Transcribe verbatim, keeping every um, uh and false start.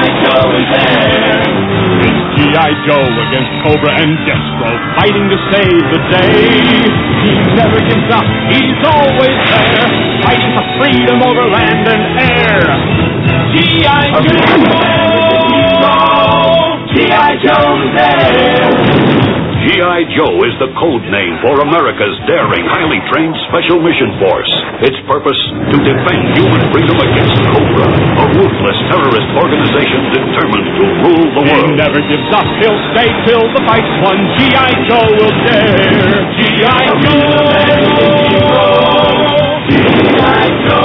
I. Joe is there. It's G I. Joe against Cobra and Destro, fighting to save the day. He never gives up, he's always there, fighting for freedom over land and air. G I. Joe! G I. Joe's there. G I. Joe is the code name for America's daring, highly trained Special Mission Force. Its purpose, to defend human freedom against Cobra, a ruthless terrorist organization determined to rule the world. He never gives up, he'll stay till the fight's won. G I. Joe will dare. G I. Joe! G I. Joe!